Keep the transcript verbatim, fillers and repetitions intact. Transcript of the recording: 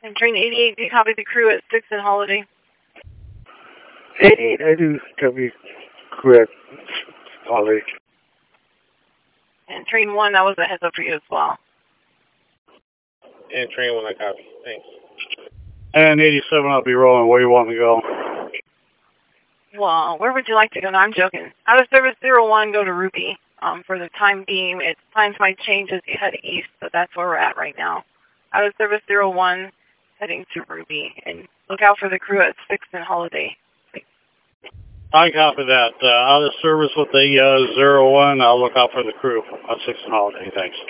And train eighty-eight, do you copy the crew at six and Holiday? eighty-eight, I do copy crew at Holiday. And train one, that was a heads up for you as well. And train one, I copy. Thanks. And eighty-seven, I'll be rolling. Where you want me to go? Well, where would you like to go? No, I'm joking. Out of service zero one, go to Ruby. Um, for the time being, its times might change as you head east, but that's where we're at right now. Out of service zero one, heading to Ruby. And look out for the crew at six and Holiday. I copy that. Uh, out of service with the uh, zero one, I'll look out for the crew at six and Holiday. Thanks.